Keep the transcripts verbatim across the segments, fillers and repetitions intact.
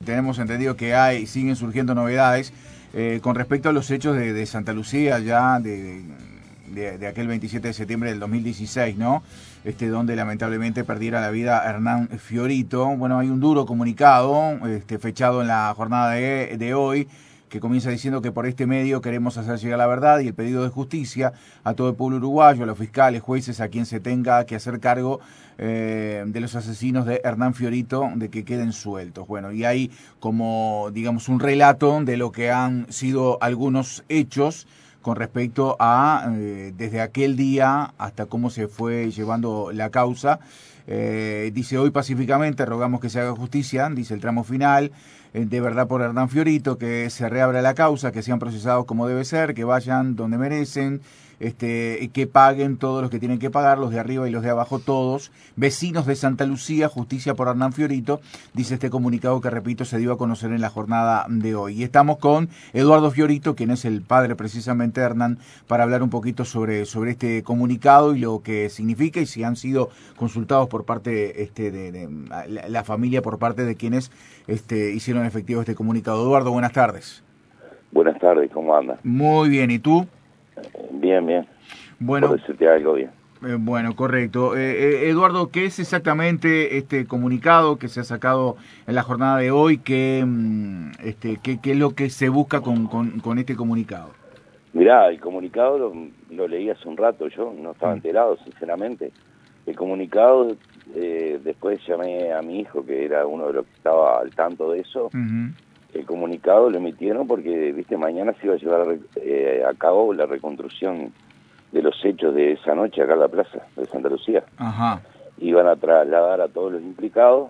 Tenemos entendido que hay, siguen surgiendo novedades eh, con respecto a los hechos de, de Santa Lucía, ya de, de, de aquel veintisiete de septiembre del dos mil dieciséis, ¿no? Este, donde lamentablemente perdiera la vida Hernán Fiorito. Bueno, hay un duro comunicado, este, fechado en la jornada de, de hoy, que comienza diciendo que por este medio queremos hacer llegar la verdad y el pedido de justicia a todo el pueblo uruguayo, a los fiscales, jueces, a quien se tenga que hacer cargo eh, de los asesinos de Hernán Fiorito, de que queden sueltos. Bueno, y hay como, digamos, un relato de lo que han sido algunos hechos con respecto a, eh, desde aquel día hasta cómo se fue llevando la causa. Eh, dice, hoy pacíficamente rogamos que se haga justicia, dice el tramo final, eh, de verdad por Hernán Fiorito, que se reabra la causa, que sean procesados como debe ser, que vayan donde merecen, este, que paguen todos los que tienen que pagar, los de arriba y los de abajo, todos, vecinos de Santa Lucía, justicia por Hernán Fiorito, dice este comunicado que, repito, se dio a conocer en la jornada de hoy. Y estamos con Eduardo Fiorito, quien es el padre precisamente de Hernán, para hablar un poquito sobre, sobre este comunicado y lo que significa y si han sido consultados por parte este, de, de la, la familia, por parte de quienes este, hicieron efectivo este comunicado. Eduardo, buenas tardes. Buenas tardes, ¿cómo andas? Muy bien, ¿y tú? Bien, bien. Bueno, por decirte algo bien. Eh, bueno, correcto. Eh, eh, Eduardo, ¿qué es exactamente este comunicado que se ha sacado en la jornada de hoy? ¿Qué, mm, este, qué, qué es lo que se busca con, con, con este comunicado? Mirá, el comunicado lo, lo leí hace un rato, yo no estaba Mm. enterado, sinceramente. El comunicado, eh, después llamé a mi hijo, que era uno de los que estaba al tanto de eso. Uh-huh. El comunicado lo emitieron porque, viste, mañana se iba a llevar eh, a cabo la reconstrucción de los hechos de esa noche acá en la plaza de Santa Lucía. Ajá. Iban a trasladar a todos los implicados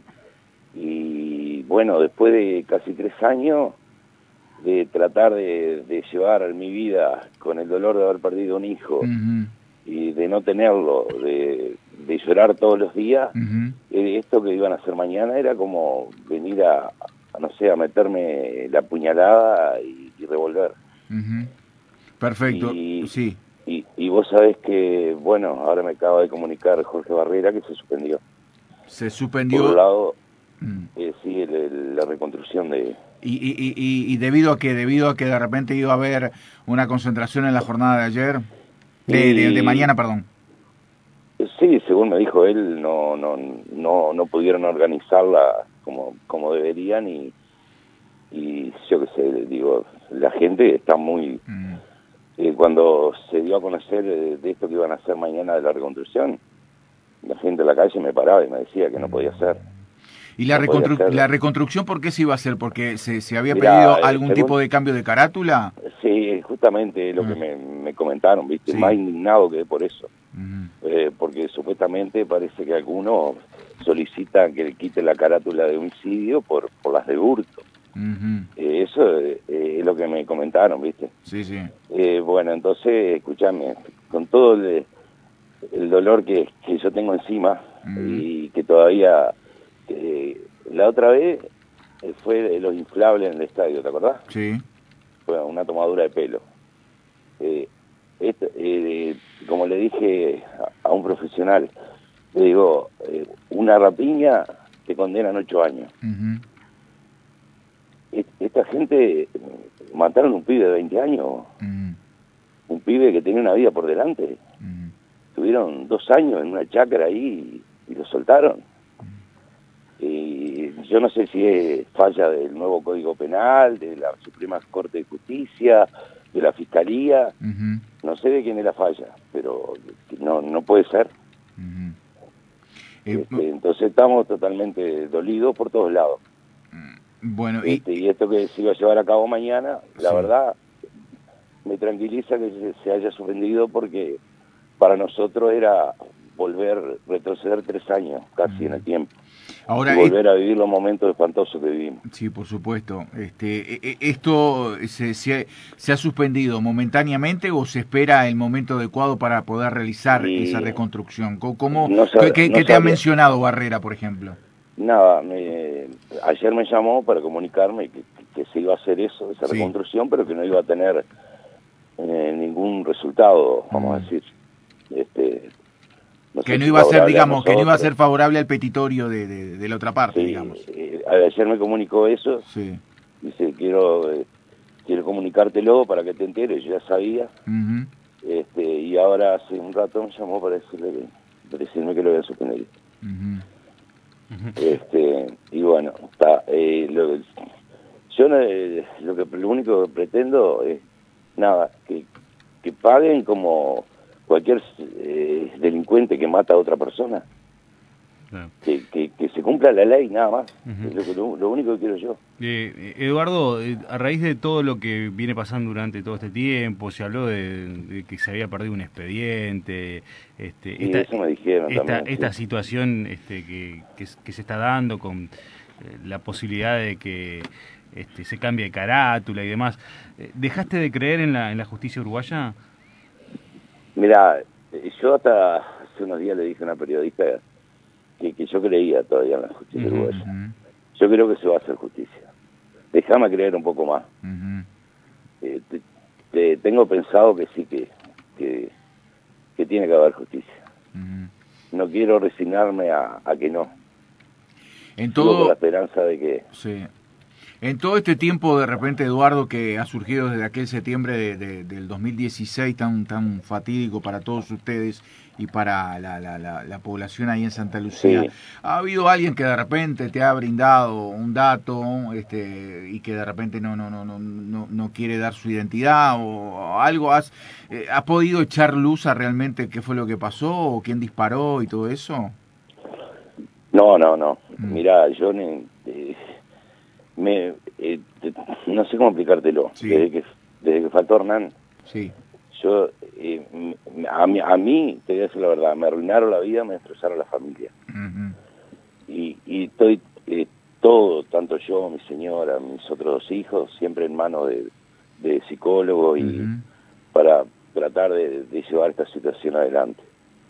y, bueno, después de casi tres años de tratar de, de llevar mi vida con el dolor de haber perdido un hijo Uh-huh. y de no tenerlo, de, de llorar todos los días, Uh-huh. eh, esto que iban a hacer mañana era como venir a, a no sé, a meterme la puñalada y, y revolver. Uh-huh. Perfecto, Y, sí. y, y vos sabés que, bueno, ahora me acaba de comunicar Jorge Barrera que se suspendió. Se Por suspendió. un lado, Mm. eh, sí, el, el, la reconstrucción de... ¿Y, y, y, y debido a que debido a que de repente iba a haber una concentración en la jornada de ayer? De, de, de Y, mañana, perdón. sí, según me dijo él, no no no no pudieron organizarla como como deberían y, y yo qué sé, digo, la gente está muy... Mm. Eh, cuando se dio a conocer de, de esto que iban a hacer mañana de la reconstrucción, la gente en la calle me paraba y me decía que no podía ser. ¿Y la, No podía reconstru ser. la reconstrucción por qué se iba a hacer? ¿Porque se, se había Mirá, pedido eh, algún según, tipo de cambio de carátula? Sí, justamente lo Mm. que me, me comentaron, ¿viste? Sí. Más indignado que por eso. Uh-huh. Eh, porque supuestamente parece que algunos solicitan que le quite la carátula de homicidio por, por las de hurto. Uh-huh. Eh, eso eh, es lo que me comentaron, ¿viste? Sí, sí. Eh, bueno, entonces, escúchame, con todo el, el dolor que, que yo tengo encima Uh-huh. y que todavía... Eh, la otra vez eh, fue de los inflables en el estadio, ¿te acordás? Sí. Fue una tomadura de pelo. Eh, esto, eh, como le dije a, a un profesional, le digo, eh, una rapiña te condenan ocho años. Uh-huh. Et, esta gente mataron a un pibe de veinte años, Uh-huh. un pibe que tenía una vida por delante. Uh-huh. Tuvieron dos años en una chacra ahí y, y lo soltaron. Y yo no sé si es falla del nuevo Código Penal, de la Suprema Corte de Justicia, de la Fiscalía, Uh-huh. no sé de quién es la falla, pero no no puede ser. Uh-huh. Eh, Este, entonces estamos totalmente dolidos por todos lados. bueno, y... Este, y esto que se iba a llevar a cabo mañana, la Sí. verdad, me tranquiliza que se, se haya suspendido porque para nosotros era volver, retroceder tres años casi uh-huh. en el tiempo. Ahora, y volver a vivir los momentos espantosos que vivimos. Sí, por supuesto. Este, ¿Esto se, se, se ha suspendido momentáneamente o se espera el momento adecuado para poder realizar y esa reconstrucción? ¿Cómo, no sabe, ¿Qué, no qué te ha mencionado Barrera, por ejemplo? Nada, me, ayer me llamó para comunicarme que, que se iba a hacer eso, esa sí. reconstrucción, pero que no iba a tener eh, ningún resultado, vamos mm. a decir. Este, no que sé no si iba a ser, favorable a digamos, que no iba a nosotros. ser favorable al petitorio de, de, de la otra parte, Sí, digamos. eh, ayer me comunicó eso, Sí. dice, quiero eh, quiero comunicártelo para que te enteres, yo ya sabía, Uh-huh. este y ahora hace un rato me llamó para decirle que, para decirme que lo voy a suspender. Uh-huh. Este, y bueno, está, eh, lo, yo no, eh, lo que lo único que pretendo es nada, que, que paguen como cualquier eh, delincuente que mata a otra persona. Claro. Que, que, que se cumpla la ley, nada más. Uh-huh. Es lo, que, lo, lo único que quiero yo. Eh, Eduardo, eh, a raíz de todo lo que viene pasando durante todo este tiempo, se habló de, de que se había perdido un expediente, este, sí, esta, eso me dijeron esta, también, esta sí. situación este, que, que, que se está dando con eh, la posibilidad de que este, se cambie de carátula y demás. ¿Dejaste de creer en la, en la justicia uruguaya? Mira, yo hasta hace unos días le dije a una periodista que, que yo creía todavía en la justicia uh-huh. uruguaya. Uh-huh. Yo creo que se va a hacer justicia. Déjame creer un poco más. Uh-huh. Eh, te, te, tengo pensado que sí, que, que, que tiene que haber justicia. Uh-huh. No quiero resignarme a, a que no. En Sigo todo... con la esperanza de que... Sí. En todo este tiempo, de repente, Eduardo, que ha surgido desde aquel septiembre de, de, del dos mil dieciséis, tan tan fatídico para todos ustedes y para la, la, la, la población ahí en Santa Lucía, sí. ¿Ha habido alguien que de repente te ha brindado un dato este, y que de repente no no no no no, no quiere dar su identidad o algo? ¿Has, eh, ¿Ha podido echar luz a realmente qué fue lo que pasó o quién disparó y todo eso? No, no, no. Mm. Mirá, yo... Eh, Me, eh, te, no sé cómo explicártelo. Sí. Desde que desde que faltó Hernán, sí. yo eh, a, mí, a mí, te voy a decir la verdad, me arruinaron la vida, me destrozaron la familia. Uh-huh. Y, y estoy eh, todo, tanto yo, mi señora, mis otros dos hijos, siempre en manos de, de psicólogos y uh-huh. para tratar de, de llevar esta situación adelante.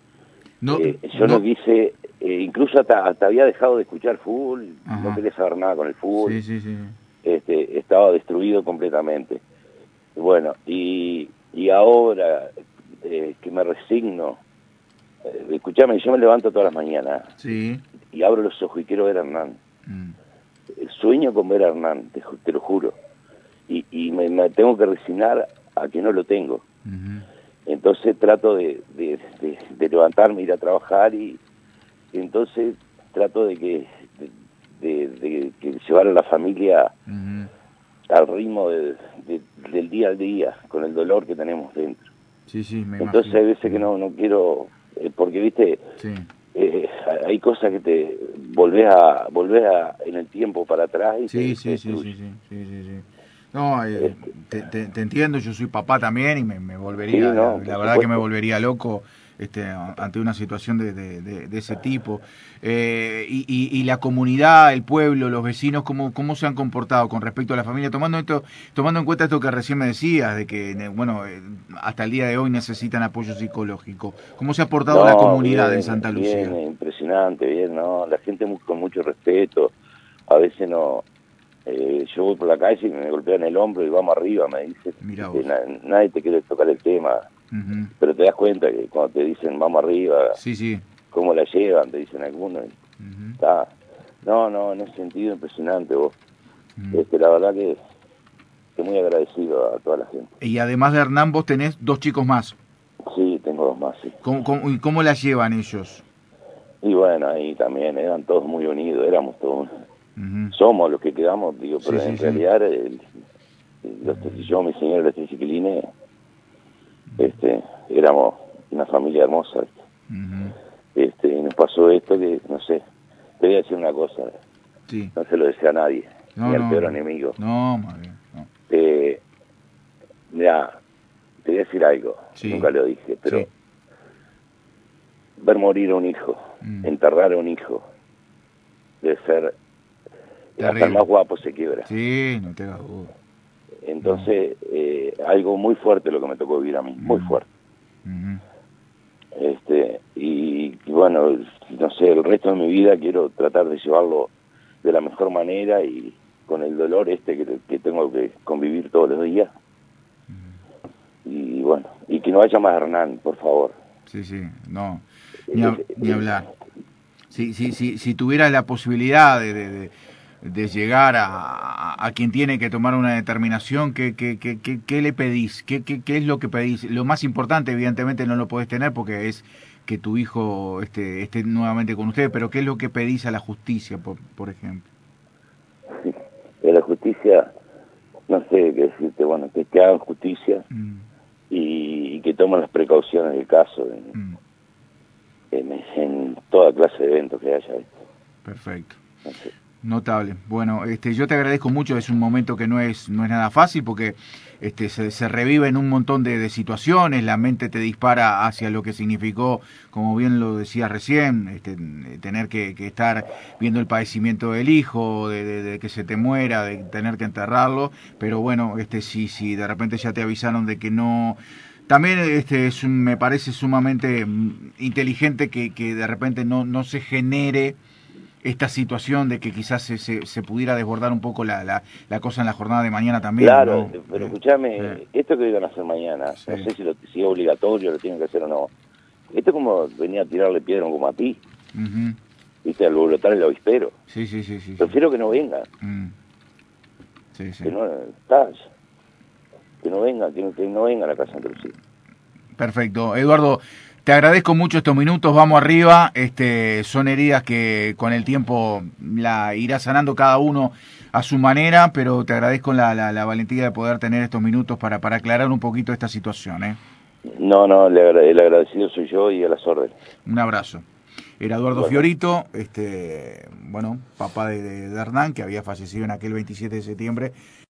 No, eh, yo no, no quise, eh, incluso hasta, hasta había dejado de escuchar fútbol, ajá. No quería saber nada con el fútbol, sí, sí, sí. Este, estaba destruido completamente. Bueno, y, y ahora eh, que me resigno, eh, escuchame, yo me levanto todas las mañanas sí. y abro los ojos y quiero ver a Hernán. Mm. Sueño con ver a Hernán, te, te lo juro, y, y me, me tengo que resignar a que no lo tengo. Uh-huh. Entonces trato de, de, de, de levantarme, ir a trabajar y, y entonces trato de que de, de, de que llevar a la familia uh-huh. al ritmo de, de, del día al día, con el dolor que tenemos dentro. Sí, sí, me entonces imagino. Hay veces que no, no quiero, eh, porque viste, sí. eh, hay cosas que te volvés a, volvés a, en el tiempo para atrás y sí, te, sí, te sí, sí, sí, sí, sí, sí. No, eh, te, te, te entiendo, yo soy papá también y me, me volvería, sí, no, la, la verdad supuesto. que me volvería loco este, ante una situación de, de, de, de ese tipo. Eh, y, y, y la comunidad, el pueblo, los vecinos, ¿cómo, cómo se han comportado con respecto a la familia? Tomando esto, tomando en cuenta esto que recién me decías, de que, bueno, hasta el día de hoy necesitan apoyo psicológico. ¿Cómo se ha portado no, la comunidad bien, en Santa Lucía? Bien, impresionante, bien, ¿no? La gente muy, con mucho respeto, a veces no... Eh, yo voy por la calle y me golpean el hombro y vamos arriba, me dicen. Que na, nadie te quiere tocar el tema. Uh-huh. Pero te das cuenta que cuando te dicen vamos arriba, sí, sí. cómo la llevan, te dicen algunos. Uh-huh. Está, no, no, en ese sentido impresionante vos. Uh-huh. Este, la verdad que estoy muy agradecido a toda la gente. Y además de Hernán, vos tenés dos chicos más. Sí, tengo dos más, sí. ¿Cómo, cómo, ¿Y cómo la llevan ellos? Y bueno, ahí también eran todos muy unidos, éramos todos... Uh-huh. Somos los que quedamos, digo, pero sí, en sí, realidad sí. el, el, los, yo, mi señora, los tres chiquilines, este, éramos una familia hermosa. Uh-huh. Este, y nos pasó esto que, no sé, te voy a decir una cosa, sí. No se lo desea a nadie, no, ni al no, peor no. enemigo. No, madre, no. Eh, mira, te voy a decir algo, sí. Nunca lo dije, pero sí. Ver morir a un hijo, mm. enterrar a un hijo, debe ser... Terrible. Hasta el más guapo se quiebra. Sí, no te hagas duda. Entonces, no. eh, algo muy fuerte lo que me tocó vivir a mí, muy mm. fuerte. Mm-hmm. Este, y, y bueno, no sé, el resto de mi vida quiero tratar de llevarlo de la mejor manera y con el dolor este que, que tengo que convivir todos los días. Mm. Y bueno, y que no haya más Hernán, por favor. Sí, sí, no. Ni, a, ni hablar. Si, si, si, si tuvieras la posibilidad de, de, de, de llegar a, a quien tiene que tomar una determinación, ¿qué, qué, qué, qué, qué le pedís? ¿Qué, qué, ¿Qué es lo que pedís? Lo más importante, evidentemente, no lo podés tener porque es que tu hijo esté, esté nuevamente con ustedes, pero ¿qué es lo que pedís a la justicia, por, por ejemplo? De la justicia, no sé qué decirte, bueno, que, que hagan justicia mm. y, y que tomen las precauciones del caso en, mm. en, en toda clase de eventos que haya. Perfecto. No sé. Notable. Bueno, este, yo te agradezco mucho, es un momento que no es no es nada fácil porque este, se, se revive en un montón de, de situaciones, la mente te dispara hacia lo que significó, como bien lo decías recién, este, tener que, que estar viendo el padecimiento del hijo, de, de, de que se te muera, de tener que enterrarlo, pero bueno, este si, si de repente ya te avisaron de que no... También este es un, me parece sumamente inteligente que, que de repente no, no se genere esta situación de que quizás se, se, se pudiera desbordar un poco la, la, la cosa en la jornada de mañana también. Claro, ¿no? pero eh, escúchame, eh. esto que iban a hacer mañana, sí. no sé si, lo, si es obligatorio, lo tienen que hacer o no. Esto es como venía a tirarle piedra a un comatí, uh-huh. viste, al brotar el avispero. Sí, sí, sí, sí. Prefiero sí. que no venga. Mm. Sí, sí. Que no, está, que no venga, que no, que no venga a la casa entre sí. Perfecto. Eduardo, te agradezco mucho estos minutos, vamos arriba, este, son heridas que con el tiempo la irá sanando cada uno a su manera, pero te agradezco la, la, la valentía de poder tener estos minutos para, para aclarar un poquito esta situación. ¿eh? No, no, el agradecido soy yo y a las órdenes. Un abrazo. Era Eduardo bueno. Fiorito, este, bueno, papá de, de, de Hernán, que había fallecido en aquel veintisiete de septiembre.